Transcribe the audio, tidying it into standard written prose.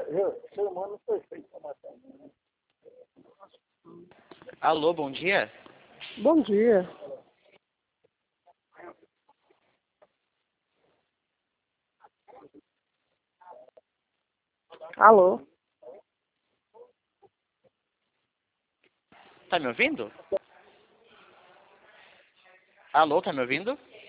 Ser humano foi feito para matar. Alô, bom dia. Bom dia. Alô? Tá me ouvindo? Alô, tá me ouvindo?